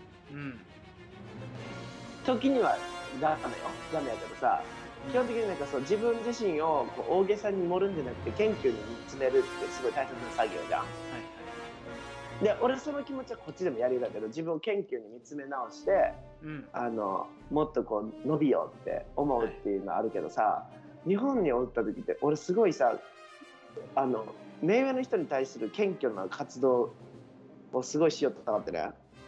時にはダメやけどさ基本的になんかそう自分自身をこう大げさに盛るんじゃなくて謙虚に見つめるってすごい大切な作業じゃん。で俺その気持ちはこっちでもやりだけど自分を謙虚に見つめ直して、もっとこう伸びようって思うっていうのはあるけどさ、日本におった時って俺すごいさ目上の人に対する謙虚な活動をすごいしようと思ってね、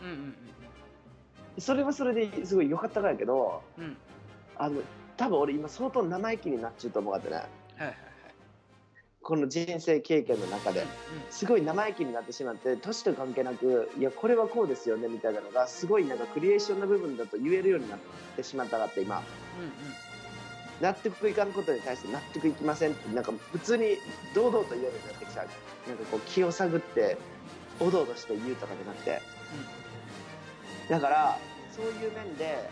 それはそれですごい良かったからやけど、多分俺今相当生意気になっちゃうと思うかってね、この人生経験の中ですごい生意気になってしまって年と関係なくいやこれはこうですよねみたいなのがすごいなんかクリエーションの部分だと言えるようになってしまったかって今、納得いかんことに対して納得いきませんってなんか普通に堂々と言えるようになってきちゃう。なんかこう気を探っておどおどして言うとかじゃなくて、だからそういう面で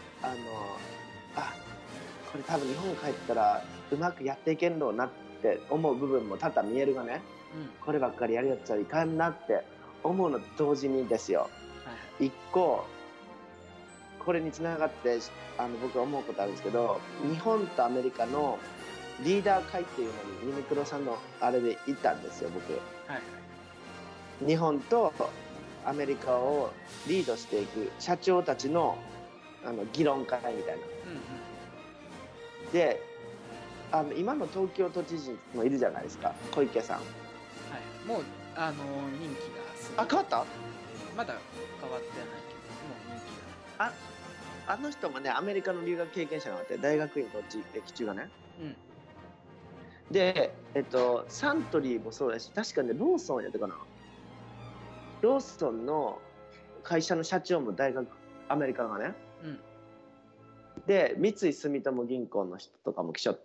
これ多分日本帰ったらうまくやっていけんろうなって思う部分も多々見えるがね、こればっかりやりやっちゃいかんなって思うのと同時にですよ、一個これにつながって僕は思うことあるんですけど、日本とアメリカのリーダー会っていうのにユニクロさんのあれで行ったんですよ僕、日本とアメリカをリードしていく社長たちの議論会みたいな、で今の東京都知事もいるじゃないですか、小池さん。 もう任期が変わった？ まだ変わってないけどもう任期があの人もねアメリカの留学経験者があって大学院こっち歴中がね、でサントリーもそうだし確かねローソンやったかな、ローソンの会社の社長も大学アメリカがね、で三井住友銀行の人とかも来ちゃって、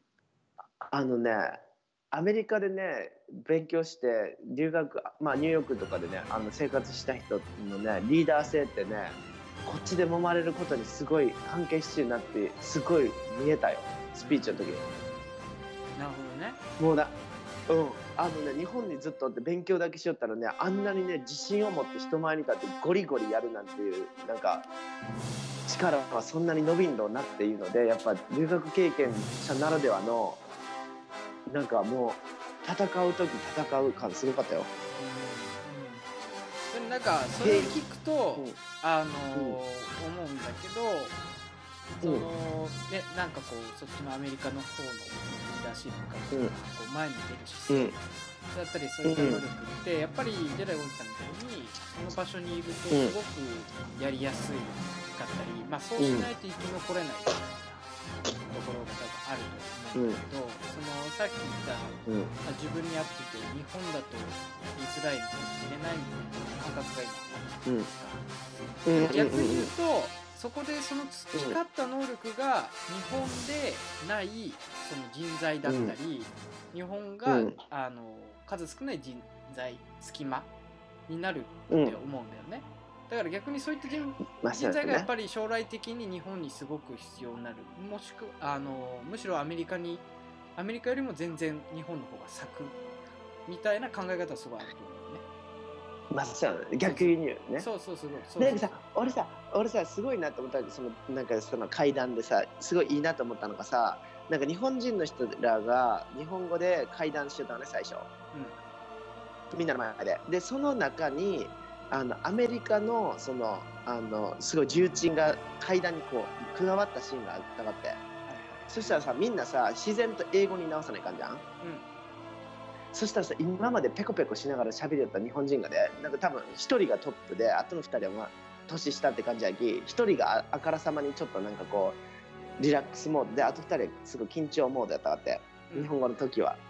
アメリカでね勉強して留学ニューヨークとかでね生活した人のねリーダー性ってねこっちで揉まれることにすごい関係してるなってすごい見えたよスピーチの時に。 なるほどね。 もう日本にずっとって勉強だけしよったらねあんなにね自信を持って人前に立ってゴリゴリやるなんていうなんか力はそんなに伸びんろうなっていうのでやっぱ留学経験者ならではのなんかもう戦う時戦う感すごかったよ。 でもなんかそれを聞くと、思うんだけどなんかこうそっちのアメリカの方のリーダーシップがこう前に出る姿勢だったりそういった能力ってやっぱりジェダイ・ゴンさんみたいにその場所にいるとすごくやりやすいかったり、そうしないと生き残れないみたいなところが多分あると思うんだけど、そのさっき言った、自分に合ってて日本だと言いづらいかもしれないみたいな感覚が今あるんですが、逆に言うとそこでその培った能力が日本でないその人材だったり、日本が、数少ない人材隙間になるって思うんだよね。だから逆にそういった人材がやっぱり将来的に日本にすごく必要になる、もしくはむしろアメリカよりも全然日本の方が咲くみたいな考え方はすごいあると思うね。 逆に言うね。 そうなんかさ俺さすごいなと思ったなんかその会談でさすごいいいなと思ったのがさ、なんか日本人の人らが日本語で会談してたのね最初、みんなの前でその中にアメリカのそのすごい重鎮が会談にこう加わったシーンがあったかって、そしたらさみんなさ自然と英語に直さないかんじゃん。そしたらさ今までペコペコしながら喋りよった日本人がねなんか多分一人がトップであとの二人は年下って感じやき、一人があからさまにちょっとなんかこうリラックスモードであと二人はすごい緊張モードやったかって、日本語の時は。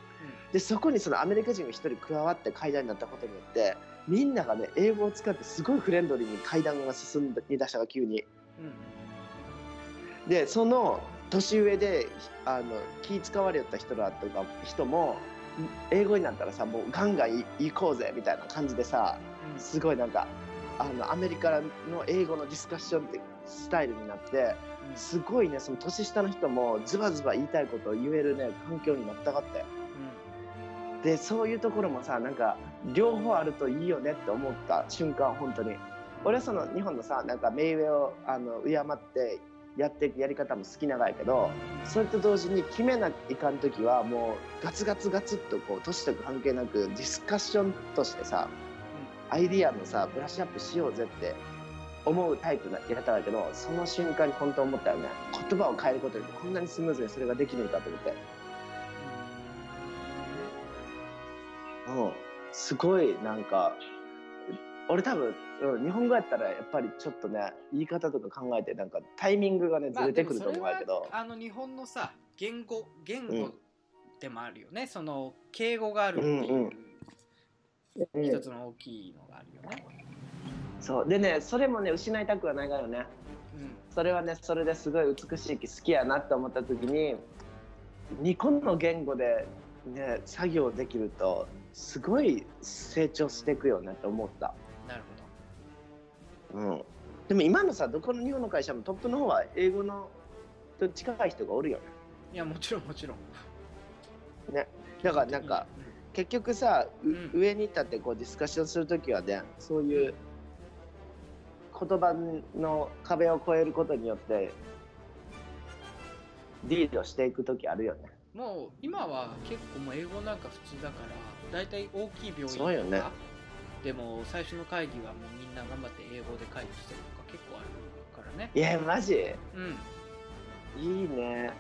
でそこにそのアメリカ人が一人加わって会談になったことによってみんながね英語を使ってすごいフレンドリーに会談が進み出したが急に、でその年上で気使われた人らとか人も英語になったらさもうガンガン行こうぜみたいな感じでさ、すごいなんかアメリカの英語のディスカッションってスタイルになって、すごいねその年下の人もズバズバ言いたいことを言えるね環境になったがって、でそういうところもさなんか両方あるといいよねって思った瞬間本当に俺はその日本のさなんか目上を敬ってやっていくやり方も好きながやけど、それと同時に決めないかんときはもうガツガツガツっとこう年とか関係なくディスカッションとしてさ、アイディアのさブラッシュアップしようぜって思うタイプのやり方だけど、その瞬間に本当思ったよね。言葉を変えることでこんなにスムーズにそれができるのかと思って、すごいなんか俺多分、日本語やったらやっぱりちょっとね言い方とか考えてなんかタイミングがねずれてくると思うんやけど、 日本のさ言語でもあるよね、その敬語があるっていう、一つの大きいのがあるよね。 そうでねそれもね失いたくはないがよね、それはねそれですごい美しい好きやなって思った時に2個の言語でね作業できるとすごい成長していくよねって思った。 なるほど。でも今のさどこの日本の会社もトップの方は英語のと近い人がおるよね。 いやもちろんもちろん。ね。 だからなんか、結局さ、上に立ってこうディスカッションするときはねそういう言葉の壁を越えることによってリードしていくときあるよね。 もう今は結構もう英語なんか普通だからだいたい大きい病院とか、 ね、 でも最初の会議はもうみんな頑張って英語で会議してるとか結構あるからね。 いやマジ、いいね、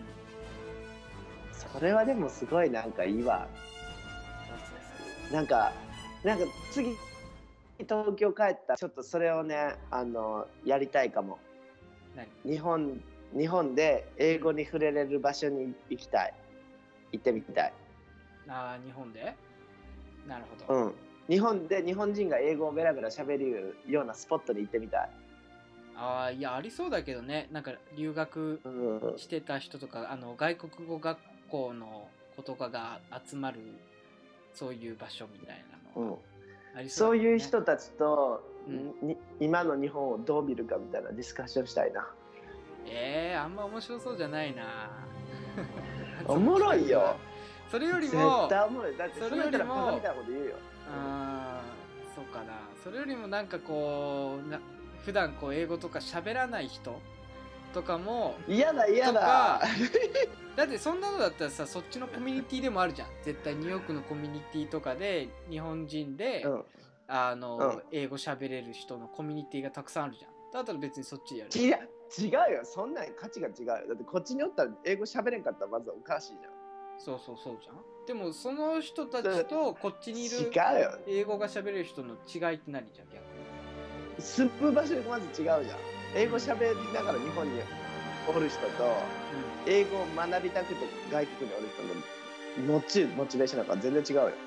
それはでもすごいなんかいいわ。なんか次東京帰ったらちょっとそれをねやりたいかも。日本で英語に触れれる場所に行ってみたい。 日本で？なるほど。 日本で日本人が英語をベラベラ喋るようなスポットに行ってみたい。 いやありそうだけどね、なんか留学してた人とか、外国語学校の子とかが集まるそういう場所みたいなのありそうだね。そういう人たちと、今の日本をどう見るかみたいなディスカッションしたいな。 あんま面白そうじゃないな。 おもろいよ。 それよりも絶対おもろい。だってそれよりもバカみたいなこと言うよ。 そうかな。それよりもなんかこう普段こう英語とか喋らない人とかも嫌だだってそんなのだったらさそっちのコミュニティでもあるじゃん。絶対ニューヨークのコミュニティとかで日本人で、英語喋れる人のコミュニティがたくさんあるじゃん。だったら別にそっちでやる。 違うよ。そんな価値が違うよ。だってこっちにおったら英語喋れんかったらまずおかしいじゃん。 そうじゃん。でもその人たちとこっちにいる英語が喋れる人の違いって何じゃん逆に。 住む場所がまず違うじゃん。英語喋りながら日本におる人と、英語を学びたくて外国におる人のモチベーションなんか全然違うよ。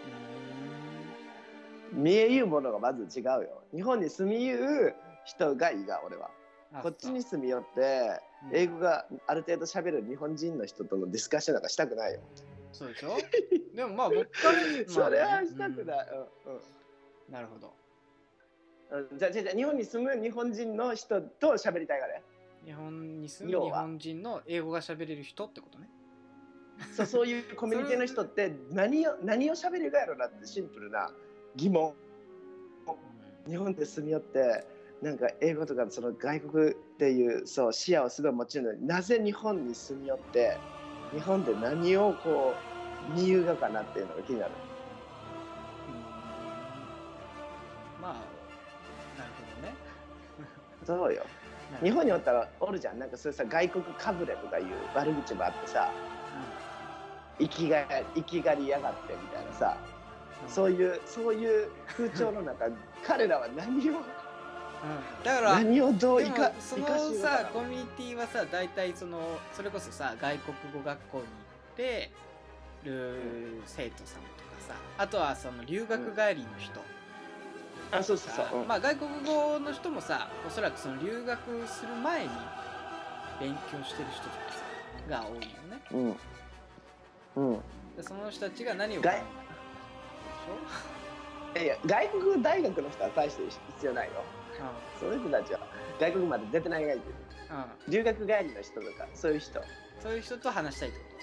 見えゆうものがまず違うよ。日本に住みゆう人がいいが俺は。こっちに住み寄って英語がある程度喋る日本人の人とのディスカッションなんかしたくないよ。 そうでしょ。でもまあ僕からそれはしたくない。 なるほど。 じゃあ日本に住む日本人の人と喋りたいからね。 日本に住む日本人の英語が喋れる人ってことね。 そういうコミュニティの人って何を喋るかやろなってシンプルな疑問。日本で住み寄ってなんか英語とかその外国っていう視野をすごい持ちるのになぜ日本に住み寄って日本で何をこう見ゆうがかなっていうのが気になる。 まあなるほどね。 そうよ。日本におったらおるじゃん。なんかそれさ外国かぶれとかいう悪口もあってさ、生きがりやがってみたいなさ、そういう風潮の中彼らは何をだから何をどう生かそのさコミュニティはさ大体それこそさ外国語学校に行ってる生徒さんとかさ、あとはその留学帰りの人、 あ、そうそうそう、 まあ外国語の人もさ、おそらくその留学する前に勉強してる人とかさが多いよね。でその人たちが何を考えるでしょ。いや外国大学の人は大して必要ないよ。その人たちは外国まで出てないがいい。留学帰りの人とかそういう人と話したいってこと。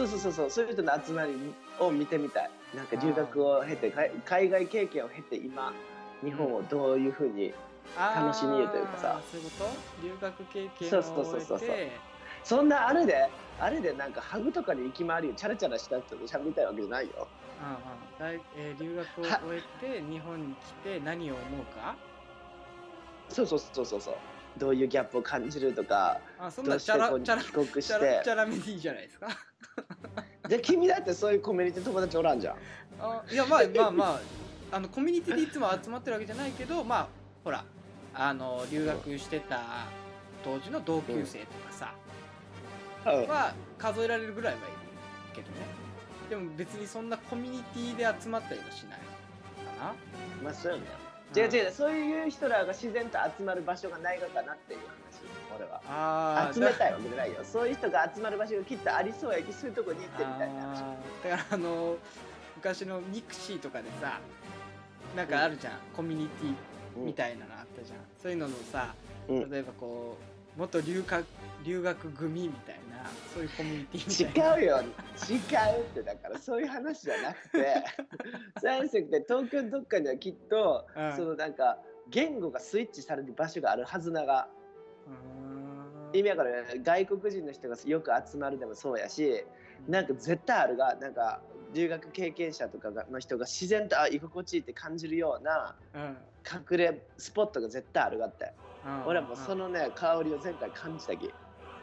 そういう人の集まりを見てみたい。なんか留学を経て海外経験を経て今日本をどういうふうに楽しみるというかさ、 そういうこと。留学経験を終えて、 そんなあれでなんかハグとかに行き回りチャラチャラした人と喋りたいわけじゃないよ。 留学を終えて日本に来て何を思うか。そうどういうギャップを感じるとか、 そんなチャラ帰国してチャラめでいいじゃないですか。 じゃあ君だってそういうコミュニティ友達おらんじゃん。 いやまあコミュニティでいつも集まってるわけじゃないけど、まあほら留学してた当時の同級生とかさ、は数えられるぐらいはいるけどね。でも別にそんなコミュニティで集まったりはしないかな。 まあそうよね。違うそういう人らが自然と集まる場所がないのかなっていう話。俺は集めたいわけじゃないよ。そういう人が集まる場所がきっとありそうやき、そういうとこに行ってみたいな話。 だから昔のミクシーとかでさ、なんかあるじゃん、コミュニティみたいなのあったじゃん。そういうののさ、例えばこう元留学組みたいな、そういうコミュニティみたいな。違うって。だからそういう話じゃなくて最初って東京どっかにはきっと、そのなんか言語がスイッチされる場所があるはずなが。意味やから、外国人の人がよく集まるでもそうやし、なんか絶対あるが、なんか留学経験者とかの人が自然と居心地いいって感じるような隠れスポットが絶対あるがって。俺はもうそのね香りを前回感じたき。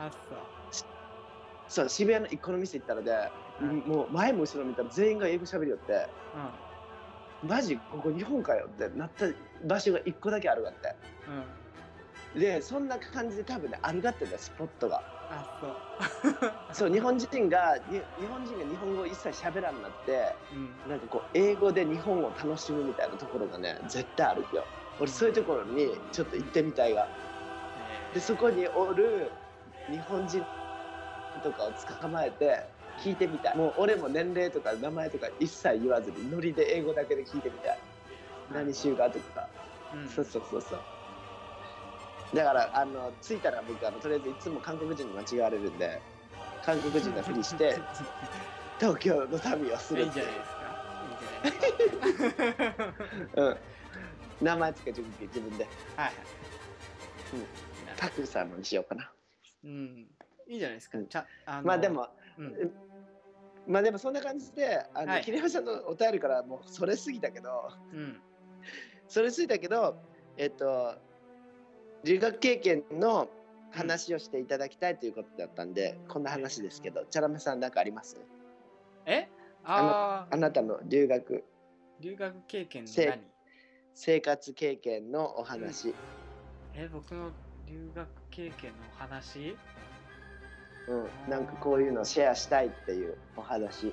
そう渋谷の一個の店行ったらで、もう前も後ろ見たら全員が英語喋りよって、マジここ日本かよってなった場所が一個だけあるがって。でそんな感じで多分ねあるがってねスポットが。そう日本人が日本語を一切喋らんなって、なんかこう英語で日本を楽しむみたいなところがね絶対あるよ。俺そういうところにちょっと行ってみたいが。でそこにおる日本人とかを捕まえて聞いてみたい。もう俺も年齢とか名前とか一切言わずにノリで英語だけで聞いてみたい。何しゅうかとか。そうだから着いたら僕とりあえずいつも韓国人に間違われるんで、韓国人のふりして東京の旅をするっていう。いいじゃないですか。名前つけて自分で。タクさんのにしようかな。 いいじゃないですか。 まあでもそんな感じで桐山さんのお便りからもうそれすぎたけど、留学経験の話をしていただきたいということだったんで、こんな話ですけど、チャラメさん何かあります？あなたの留学経験の何？ 生活経験のお話。 僕の留学経験のお話？ なんかこういうのをシェアしたいっていうお話。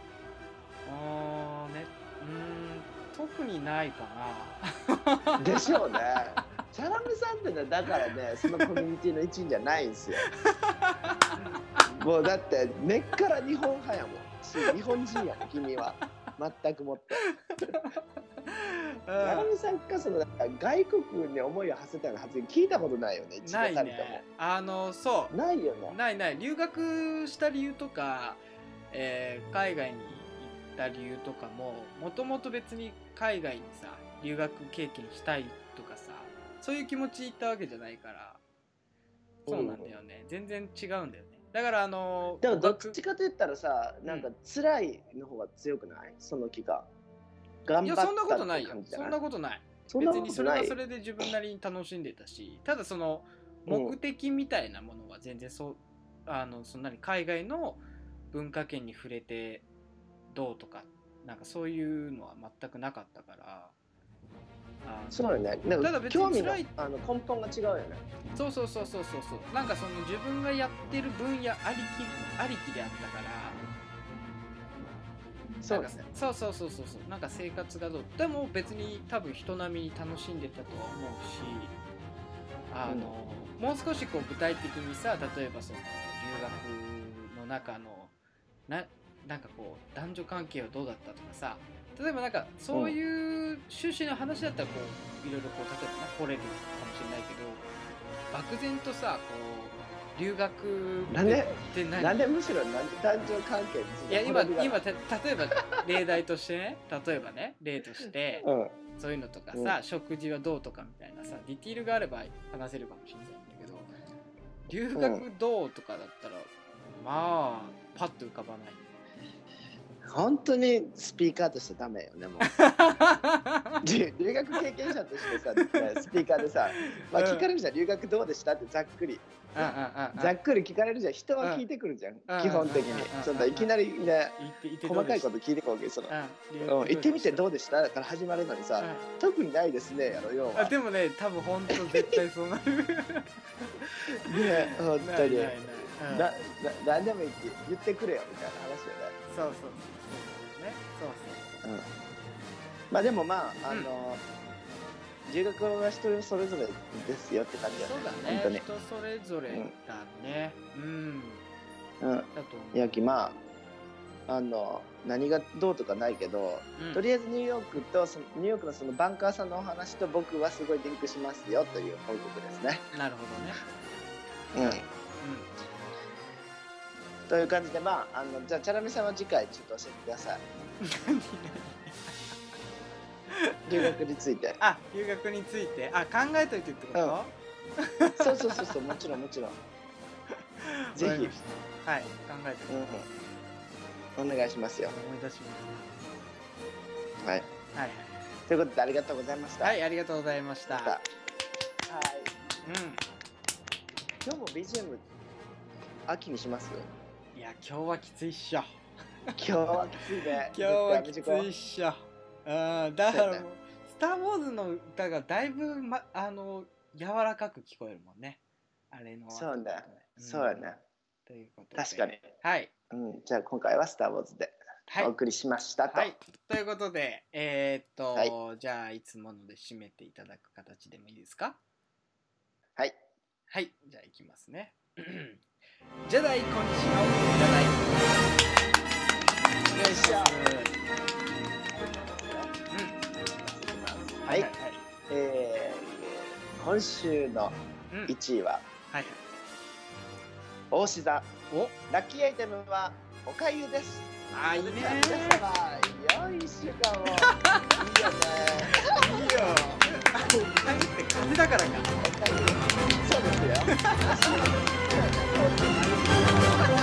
特にないかな。 でしょうね。チャラメさんってね、だからね、そのコミュニティの一員じゃないんですよ。もうだって根っから日本派やもん。日本人やもん、君は。全くもって。チャラメさんかそのなんか外国に思いを馳せたような発言聞いたことないよね。一度たりとも。 そう。 ないよね。 ない。留学した理由とか、海外に行った理由とかもともと別に海外にさ留学経験したいとかさ、そういう気持ちいったわけじゃないから。そうなんだよね。全然違うんだよね。だからでもどっちかと言ったらさ、なんか辛いの方が強くない？その期間。頑張ったって感じじゃない？いや、 そんなことないよ。そんなことない。別にそれはそれで自分なりに楽しんでたし、ただその目的みたいなものは全然そんなに海外の文化圏に触れてどうとか、なんかそういうのは全くなかったから。 そうよね。 ただ別に辛い根本が違うよね。 そう。なんかその自分がやってる分野ありきであったから、 そうですね。 そうなんか生活がどうでも別に多分人並みに楽しんでたとは思うし、もう少しこう具体的にさ、例えばその留学の中のなんかこう男女関係はどうだったとかさ、例えばなんかそういう趣旨の話だったらこういろいろこう例えばね掘れるかもしれないけど、漠然とさこう留学ってなんでむしろ男女関係について、 いや今例えば例題としてね、例えばね例として、そういうのとかさ、食事はどうとかみたいなさディティールがあれば話せるかもしれないんだけど、留学どうとかだったら、まあパッと浮かばない。 本当にスピーカーとしてダメよねもう留学経験者としてさスピーカーでさ、まあ、聞かれるじゃん、留学どうでしたってざっくりざっくり聞かれるじゃん。人は聞いてくるじゃん、基本的に。そんないきなりね細かいこと聞いてくるわけ。その行ってみてどうでしただから始まるのにさ、特にないですねやろ要は。 でもね多分本当絶対そうなるね、 本当に何でもいいって言ってくれよみたいな話よね。 そうまあでもまあ留学は人それぞれですよって感じだね。 そうだね、本当に人それぞれだね。 いやまあ何がどうとかないけど、とりあえずニューヨークのそのバンカーさんのお話と僕はすごいリンクしますよという報告ですね。 なるほどね。 という感じで、まあじゃあチャラメさんは次回ちょっと教えてください。留学について。 留学について考えといてってこと？ そうもちろんぜひはい考えてお願いしますよ。 思い出します。 はいということでありがとうございました。 はい、ありがとうございました。 今日も BGM 秋にします？ いや今日はきついっしょ。 今日はきついね。 今日はきついっしょ。だからもうスター・ウォーズの歌がだいぶ、柔らかく聞こえるもんね。あれの。 そうね。そうやね。 ということで。 確かに。 はい。 じゃあ今回はスター・ウォーズでお送りしましたと。 はい。ということで、じゃあいつもので締めていただく形でもいいですか？はい。はい。じゃあいきますね。ジェダイこんにちは。ジェダイ。よいしょ。 はい。今週の1位は、大志座。ラッキーアイテムはおかゆです。 いいね。 皆様、良い1週間を。いいよね。 いいよ。おかゆって風だからか。 そうですよ。